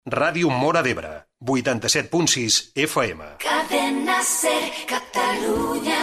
Ràdio Móra d'Ebre, 87.6 FM. Cadena Ser, Catalunya.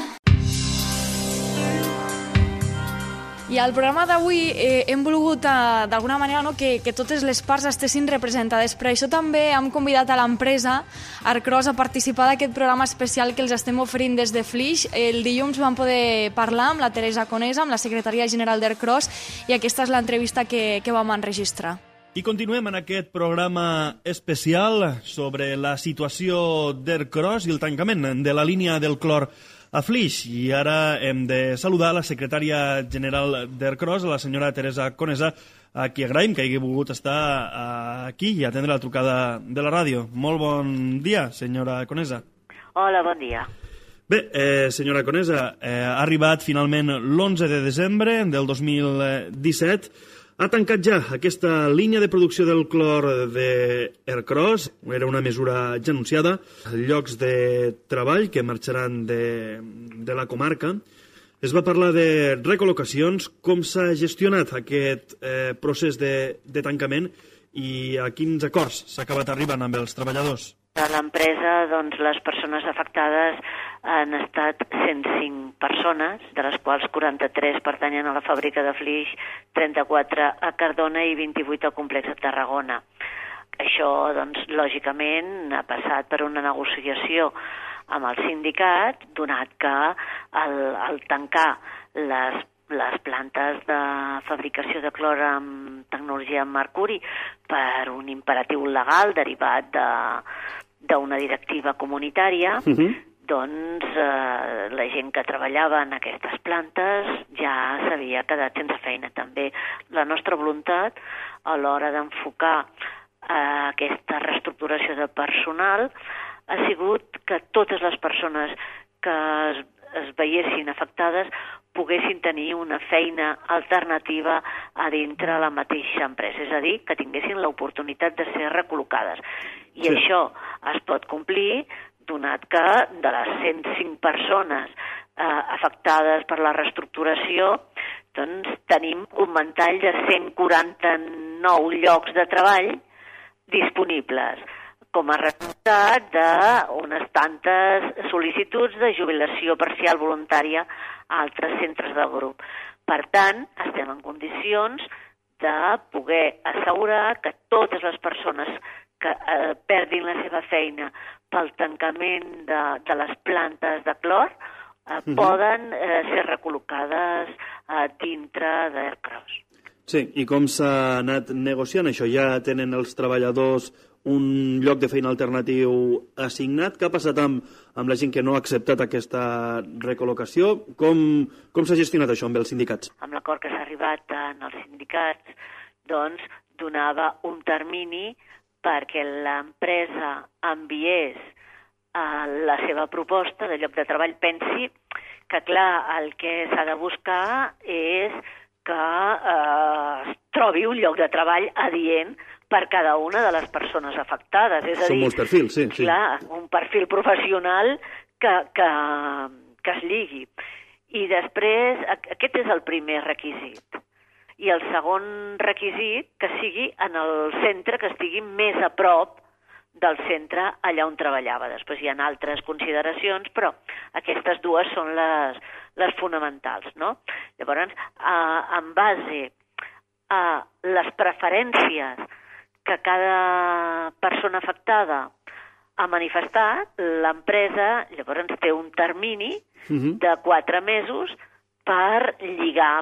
I al programa d'avui hem volgut, d'alguna manera, que totes les parts estessin representades. Per això també hem convidat a l'empresa Arcros a participar d'aquest programa especial que els estem oferint des de Flix. El dilluns vam poder parlar amb la Teresa Conesa, amb la secretària general d'Arcros, i aquesta és l'entrevista que vam enregistrar. I continuem en aquest programa especial sobre la situació d'Ercros i el tancament de la línia del clor a Flix. I ara hem de saludar la secretària general d'Ercros, la senyora Teresa Conesa, a qui agraïm que hagi volgut estar aquí i atendre la trucada de la ràdio. Molt bon dia, senyora Conesa. Hola, bon dia. Bé, senyora Conesa, ha arribat finalment l'11 de desembre del 2017. Ha tancat ja aquesta línia de producció del clor d'Ercros. Era una mesura ja anunciada. Llocs de treball que marxaran de la comarca. Es va parlar de recol·locacions. Com s'ha gestionat aquest procés de tancament i a quins acords s'ha acabat arribant amb els treballadors? A l'empresa, doncs, les persones afectades han estat 105 persones, de les quals 43 pertanyen a la fàbrica de Flix, 34 a Cardona i 28 al complex de Tarragona. Això, doncs, lògicament, ha passat per una negociació amb el sindicat, donat que al tancar les plantes de fabricació de clor amb tecnologia amb mercuri per un imperatiu legal derivat d'una directiva comunitària, doncs la gent que treballava en aquestes plantes ja s'havia quedat sense feina. També la nostra voluntat a l'hora d'enfocar aquesta reestructuració de personal ha sigut que totes les persones que es veiessin afectades poguessin tenir una feina alternativa a dintre la mateixa empresa, és a dir, que tinguessin l'oportunitat de ser recol·locades. I això es pot complir donat que de les 105 persones afectades per la reestructuració, doncs tenim un ventall de 149 llocs de treball disponibles, com a resultat d'unes tantes sol·licituds de jubilació parcial voluntària a altres centres del grup. Per tant, estem en condicions de poder assegurar que totes les persones que perdin la seva feina pel tancament de les plantes de clor poden ser recol·locades dintre d'Ercros. Sí, i com s'ha anat negociant això? Ja tenen els treballadors un lloc de feina alternatiu assignat? Què ha passat amb la gent que no ha acceptat aquesta recol·locació? Com s'ha gestionat això amb els sindicats? Amb l'acord que s'ha arribat en els sindicats, doncs, donava un termini perquè l'empresa enviés la seva proposta de lloc de treball. Pensi que, clar, el que s'ha de buscar és que es trobi un lloc de treball adient per cada una de les persones afectades. És a dir, són molts perfils, sí. Clar, un perfil professional que es lligui. I després, aquest és el primer requisit. I el segon requisit, que sigui en el centre, que estigui més a prop del centre allà on treballava. Després hi ha altres consideracions, però aquestes dues són les fonamentals, no? Llavors, en base a les preferències que cada persona afectada ha manifestat, l'empresa llavors té un termini de 4 mesos per lligar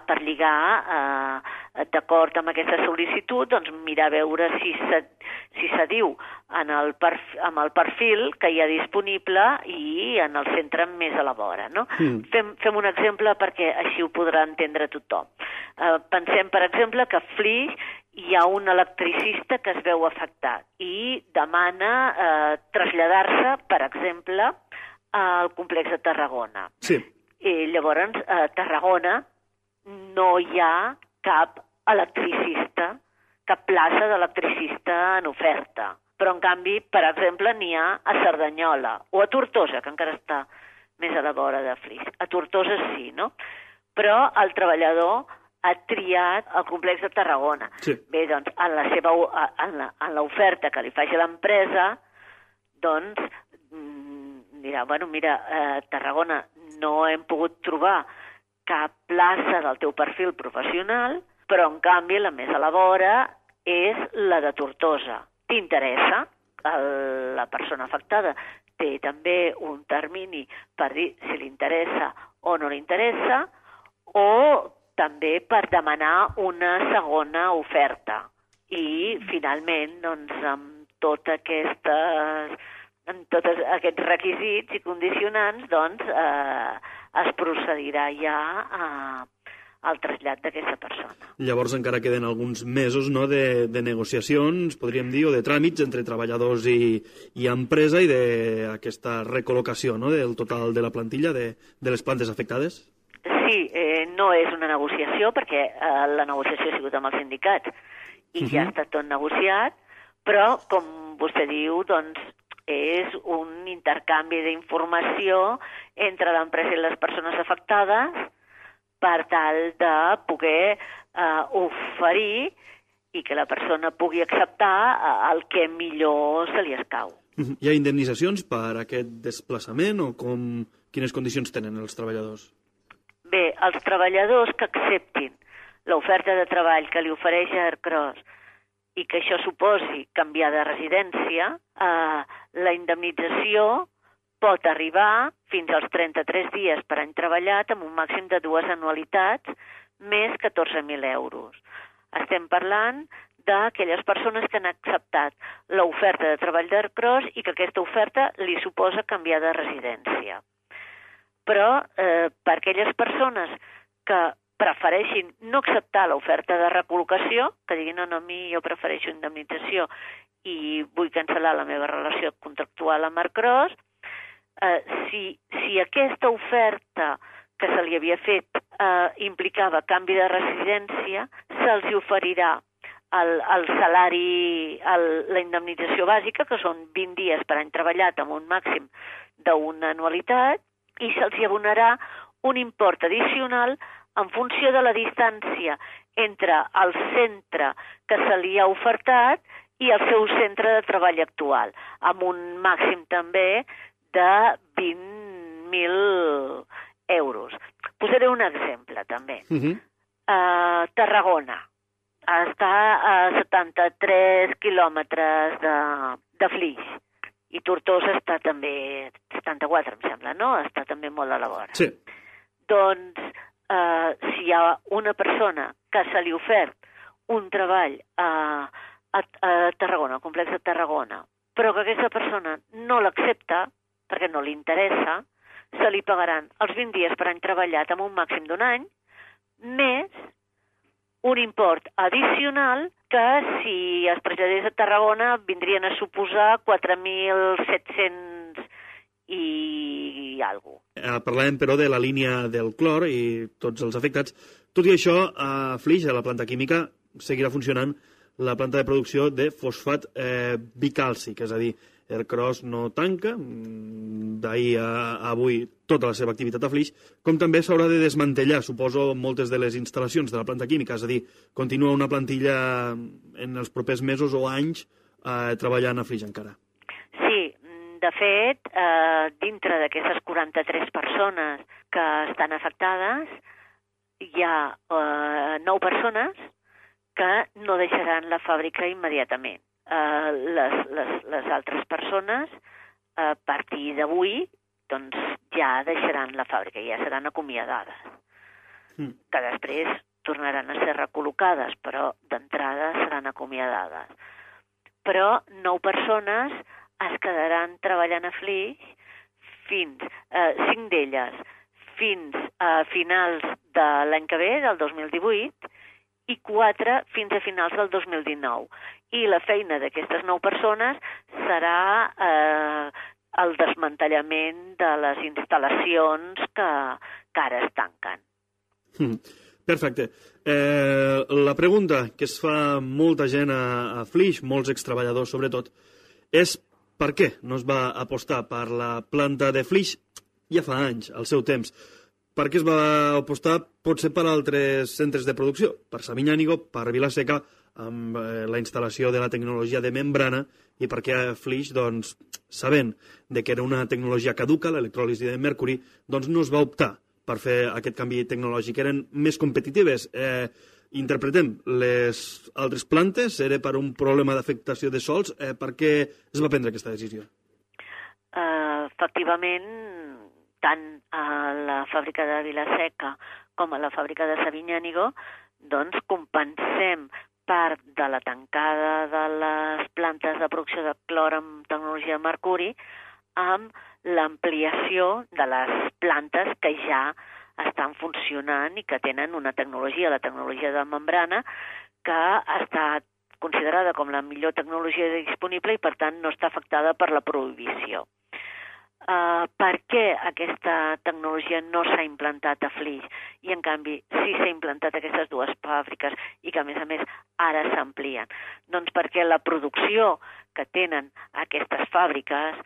d'acord amb aquesta sol·licitud, doncs mirar a veure si s'adiu amb el perfil que hi ha disponible i en el centre més a la vora, no? Fem un exemple perquè així ho podrà entendre tothom. Pensem, per exemple, que a Flix hi ha un electricista que es veu afectat i demana traslladar-se, per exemple, al complex de Tarragona. Sí. I llavors, a Tarragona no hi ha cap electricista, cap plaça d'electricista en oferta. Però, en canvi, per exemple, n'hi ha a Cerdanyola o a Tortosa, que encara està més a la vora de Flix. A Tortosa sí, no? Però el treballador ha triat el complex de Tarragona. Sí. Bé, doncs, en l'oferta que li faci l'empresa, doncs, dirà, bueno, mira, a Tarragona no hem pogut trobar cap plaça del teu perfil professional, però, en canvi, la més a la vora és la de Tortosa. T'interessa? La persona afectada té també un termini per dir si li interessa o no li interessa, o també per demanar una segona oferta. I, finalment, doncs, amb tots aquests requisits i condicionants, doncs, es procedirà ja al trasllat d'aquesta persona. Llavors encara queden alguns mesos, no, de negociacions, podríem dir, o de tràmits entre treballadors i empresa i d'aquesta recol·locació, no, del total de la plantilla de les plantes afectades? Sí, no és una negociació perquè la negociació ha sigut amb els sindicats i ja està tot negociat, però, com vostè diu, doncs, és un intercanvi d'informació entre l'empresa i les persones afectades per tal de poder oferir i que la persona pugui acceptar el que millor se li escau. Hi ha indemnitzacions per aquest desplaçament o quines condicions tenen els treballadors? Bé, els treballadors que acceptin l'oferta de treball que li ofereix Aircross i que això suposi canviar de residència, la indemnització pot arribar fins als 33 dies per any treballat amb un màxim de 2 anualitats més 14.000 euros. Estem parlant d'aquelles persones que han acceptat l'oferta de treball d'Aircross i que aquesta oferta li suposa canviar de residència. Però per aquelles persones que prefereixin no acceptar l'oferta de recol·locació, que diguin no, a mi jo prefereixo indemnització i vull cancel·lar la meva relació contractual amb Aircross, si aquesta oferta que se li havia fet implicava canvi de residència, se'ls oferirà el salari, la indemnització bàsica, que són 20 dies per any treballat amb un màxim d'una anualitat, i se'ls abonarà un import addicional en funció de la distància entre el centre que se li ha ofertat i el seu centre de treball actual, amb un màxim també de 20.000 euros. Posaré un exemple, també. Tarragona està a 73 quilòmetres de Flix i Tortosa està també, 74 em sembla, no? Està també molt a la vora. Sí. Doncs, si hi ha una persona que se li ha ofert un treball a Tarragona, al complex de Tarragona, però que aquesta persona no l'accepta, perquè no li interessa, se li pagaran els 20 dies per any treballat amb un màxim d'un any, més un import addicional que, si es traslladés a Tarragona, vindrien a suposar 4.700 i alguna cosa. Parlàvem, però, de la línia del clor i tots els afectats. Tot i això, a Flix, a la planta química, seguirà funcionant la planta de producció de fosfat bicàlcic, és a dir, Aircross no tanca, d'ahir a avui tota la seva activitat a Flix, com també s'haurà de desmantellar, suposo, moltes de les instal·lacions de la planta química, és a dir, continua una plantilla en els propers mesos o anys treballant a Flix encara. Sí, de fet, dintre d'aquestes 43 persones que estan afectades, hi ha 9 persones que no deixaran la fàbrica immediatament. Les altres persones, a partir d'avui, doncs ja deixaran la fàbrica, ja seran acomiadades. Que després tornaran a ser recol·locades, però d'entrada seran acomiadades. Però 9 persones es quedaran treballant a Flix fins, 5 d'elles, fins a finals de l'any que ve, del 2018, i 4 fins a finals del 2019. I la feina d'aquestes 9 persones serà el desmantellament de les instal·lacions que ara es tanquen. Perfecte. La pregunta que es fa molta gent a Flix, molts extreballadors sobretot, és per què no es va apostar per la planta de Flix ja fa anys, al seu temps. per què es va apostar potser per altres centres de producció, per Sabinyànigo, per Vila-seca, amb la instal·lació de la tecnologia de membrana, i perquè Flix, doncs, sabent que era una tecnologia caduca, l'electròlisi de mercuri, doncs no es va optar per fer aquest canvi tecnològic. Eren més competitives. Interpretem, les altres plantes era per un problema d'afectació de sols. Per què es va prendre aquesta decisió? Efectivament, tant a la fàbrica de Vila-seca com a la fàbrica de Sabinyànigo, doncs compensem part de la tancada de les plantes de producció de clor amb tecnologia de mercuri amb l'ampliació de les plantes que ja estan funcionant i que tenen una tecnologia, la tecnologia de membrana, que ha estat considerada com la millor tecnologia disponible i, per tant, no està afectada per la prohibició. Per què aquesta tecnologia no s'ha implantat a Flix i, en canvi, sí s'ha implantat a aquestes dues fàbriques i que, a més, ara s'amplien? Doncs perquè la producció que tenen aquestes fàbriques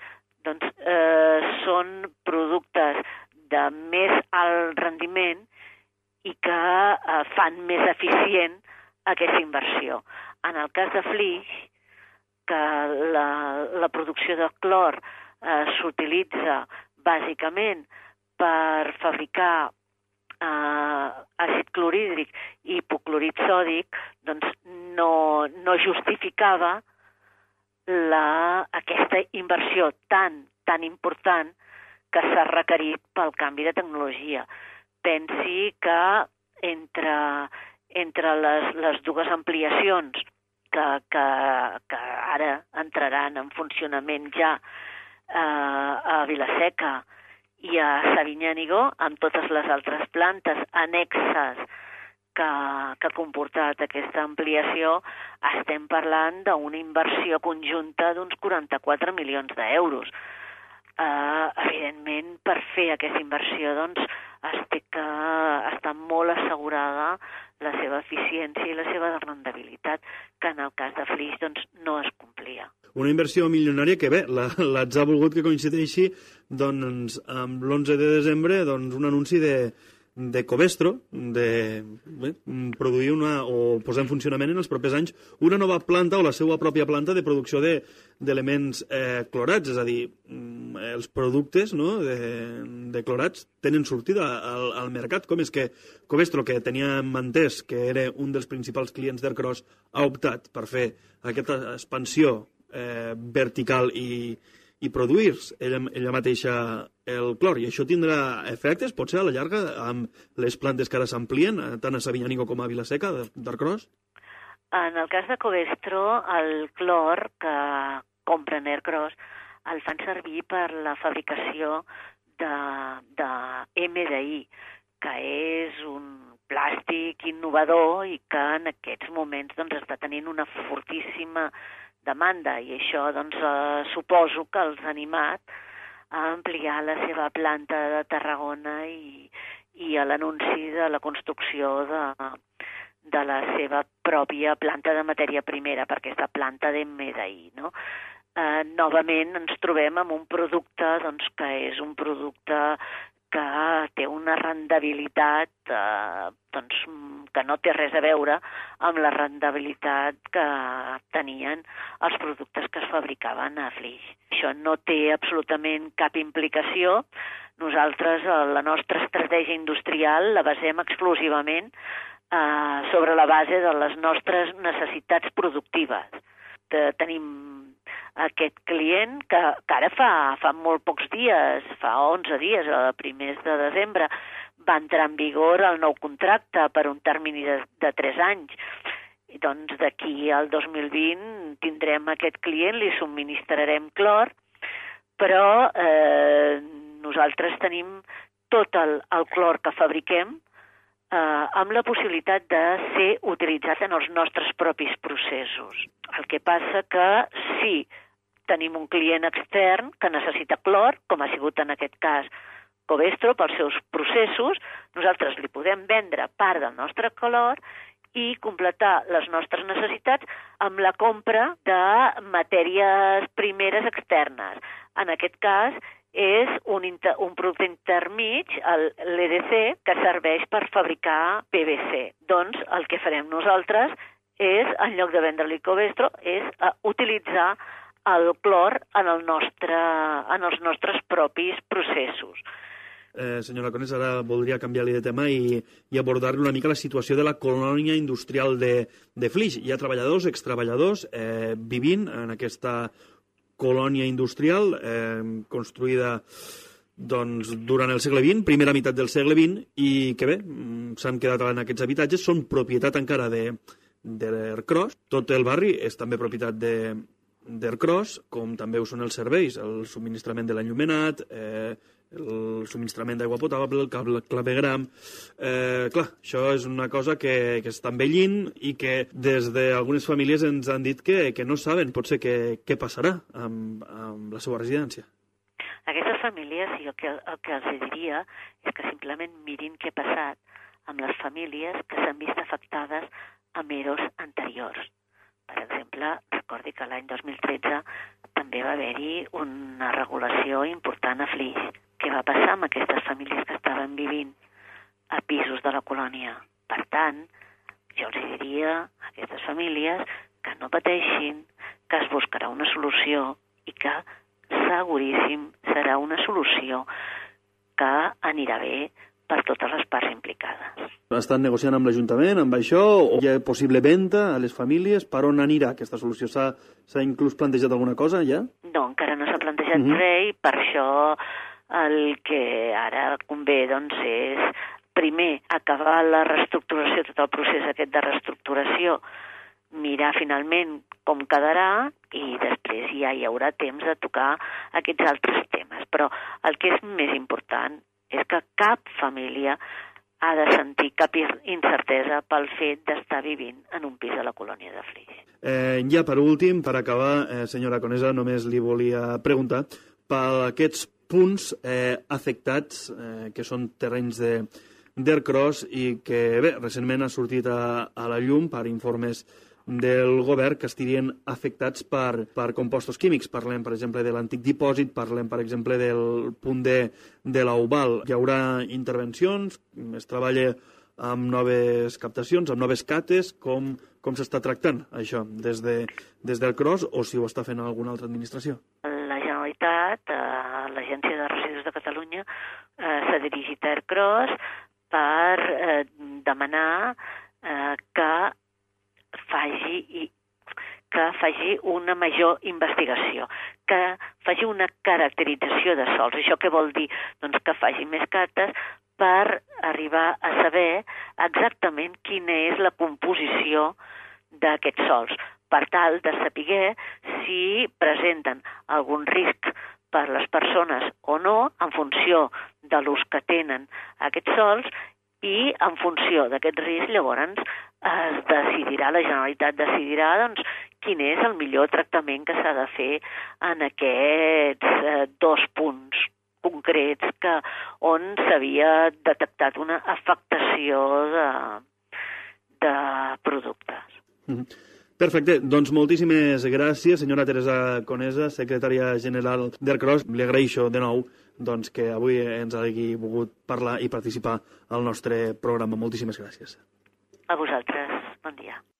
són productes de més alt rendiment i que fan més eficient aquesta inversió. En el cas de Flix, que la producció de clor s'utilitza bàsicament per fabricar àcid clorhídric i hipoclorit sòdic, doncs no justificava aquesta inversió tan important que s'ha requerit pel canvi de tecnologia. Pensi que entre les dues ampliacions que ara entraran en funcionament ja a Vila-seca i a Sabinyànigo, amb totes les altres plantes annexes que ha comportat aquesta ampliació, estem parlant d'una inversió conjunta d'uns 44 milions d'euros. Evidentment, per fer aquesta inversió, doncs, es té que estar molt assegurada la seva eficiència i la seva rendibilitat, que en el cas de Flix doncs, no es complia. Una inversió milionària que, bé, l'ATS ha volgut que coincideixi doncs, amb l'11 de desembre doncs, un anunci de Covestro, de produir o posar en funcionament en els propers anys una nova planta o la seva pròpia planta de producció d'elements clorats, és a dir, els productes de clorats tenen sortida al mercat. Com és que Covestro, que teníem entès que era un dels principals clients d'Ercros, ha optat per fer aquesta expansió vertical i produir ella mateixa el clor, i això tindrà efectes, potser a la llarga, amb les plantes que ara s'amplien, tant a Sabinyànigo com a Vila-seca d'Ercros? En el cas de Covestro, el clor que compren Ercros el fan servir per la fabricació de MDI, que és un plàstic innovador i que en aquests moments doncs, està tenint una fortíssima demanda, i això doncs, suposo que els ha animat a ampliar la seva planta de Tarragona i a l'anunci de la construcció de la seva pròpia planta de matèria primera, per aquesta planta d'MDI, no? Novament ens trobem amb un producte doncs, que és un producte que té una rendibilitat doncs, que no té res a veure amb la rendibilitat que tenien els productes que es fabricaven a Flix. Això no té absolutament cap implicació. Nosaltres la nostra estratègia industrial la basem exclusivament sobre la base de les nostres necessitats productives. Tenim aquest client que ara fa molt pocs dies, fa 11 dies, a primers de desembre, va entrar en vigor el nou contracte per un termini de 3 anys. I doncs d'aquí al 2020 tindrem aquest client, li subministrarem clor, però nosaltres tenim tot el clor que fabriquem amb la possibilitat de ser utilitzat en els nostres propis processos. El que passa que si tenim un client extern que necessita clor, com ha sigut en aquest cas Covestro, pels seus processos, nosaltres li podem vendre part del nostre clor i completar les nostres necessitats amb la compra de matèries primeres externes. En aquest cas és un producte intermig, l'EDC, que serveix per fabricar PVC. Doncs el que farem nosaltres és, en lloc de vendre l'Icovestro, és utilitzar el clor en els nostres propis processos. Senyora Conesa, ara voldria canviar-li de tema i abordar-li una mica la situació de la colònia industrial de Flix. Hi ha treballadors, extreballadors, vivint en aquesta colònia industrial construïda durant el segle XX, primera meitat del segle XX, i que bé, s'han quedat en aquests habitatges, són propietat encara d'Ercros. Tot el barri és també propietat d'Ercros, com també ho són els serveis, el subministrament de l'enllumenat, el subministrament d'aigua potable, el clavegram. Clar, això és una cosa que està envellint i que des d'algunes famílies ens han dit que no saben potser què passarà amb la seva residència. Aquestes famílies, el que els diria és que simplement mirin què ha passat amb les famílies que s'han vist afectades amb EROs anteriors. Per exemple, recordi que l'any 2013 també va haver-hi una regulació important a Flix. Què va passar amb aquestes famílies que estaven vivint a pisos de la colònia? Per tant, jo els diria a aquestes famílies que no pateixin, que es buscarà una solució i que seguríssim serà una solució que anirà bé per totes les parts implicades. Estan negociant amb l'Ajuntament, amb això, o hi ha possible venda a les famílies? Per on anirà aquesta solució? S'ha inclús plantejat alguna cosa, ja? No, encara no s'ha plantejat res, i per això el que ara convé és primer acabar la reestructuració, tot el procés aquest de reestructuració, mirar finalment com quedarà i després ja hi haurà temps de tocar aquests altres temes. Però el que és més important és que cap família ha de sentir cap incertesa pel fet d'estar vivint en un pis de la colònia de Flix. Ja per últim, per acabar, senyora Conesa, només li volia preguntar per aquests punts afectats, que són terrenys d'Ercros i que, bé, recentment ha sortit a la llum per informes del govern que estarien afectats per compostos químics. Parlem, per exemple, de l'antic dipòsit, parlem, per exemple, del punt de l'Oval. Hi haurà intervencions, es treballa amb noves captacions, amb noves cates. Com s'està tractant això des del CROS, o si ho està fent alguna altra administració? La Generalitat, l'Agència de Residus de Catalunya, s'ha dirigit a Ercros per demanar que faci una major investigació, que faci una caracterització de sòls. Això què vol dir? Doncs que faci més cates per arribar a saber exactament quina és la composició d'aquests sòls, per tal de saber si presenten algun risc per les persones o no, en funció de l'ús que tenen aquests sòls, i en funció d'aquest risc, llavors, la Generalitat decidirà quin és el millor tractament que s'ha de fer en aquests dos punts concrets on s'havia detectat una afectació de productes. Perfecte, doncs moltíssimes gràcies, senyora Teresa Conesa, secretària general d'Ercros. Li agraeixo de nou que avui ens hagi volgut parlar i participar al nostre programa. Moltíssimes gràcies. A vosaltres, bon dia.